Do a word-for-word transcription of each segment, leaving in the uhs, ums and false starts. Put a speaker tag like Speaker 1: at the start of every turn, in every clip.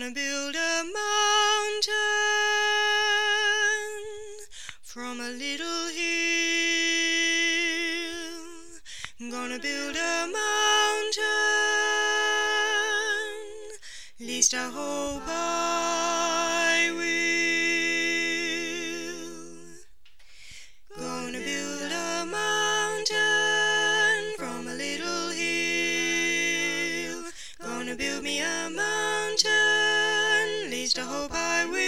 Speaker 1: Gonna build a mountain from a little hill. Gonna build a mountain, least I hope I will. Gonna build a mountain from a little hill. Gonna build me a mountain, least I hope I will.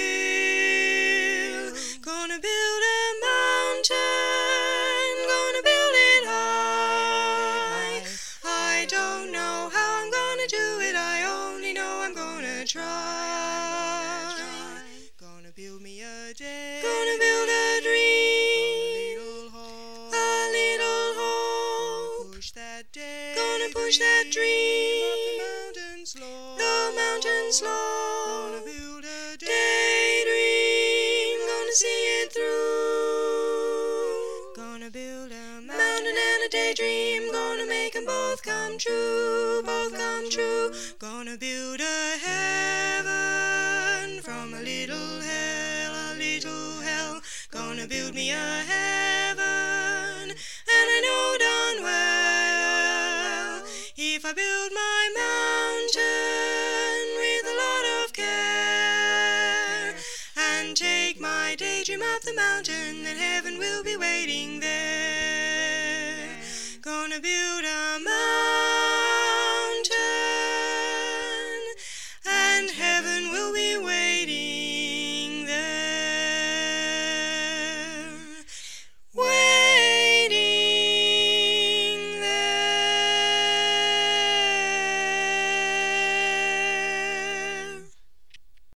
Speaker 1: Gonna build a mountain, gonna build it high. I don't know how I'm gonna do it, I only know I'm gonna try. Gonna build me a day, gonna build a dream, a little hole. Push that day, gonna push that dream up the mountain slope, the mountain slope. Gonna build a daydream, gonna see it through. Gonna build a mountain and a daydream, gonna make 'em both come true, both come true. Gonna build a heaven from a little hell, a little hell. Gonna build me a heaven, and I know darn well, if I build my mountain with a lot of care, and take my daydream up the mountain, then heaven will be waiting there.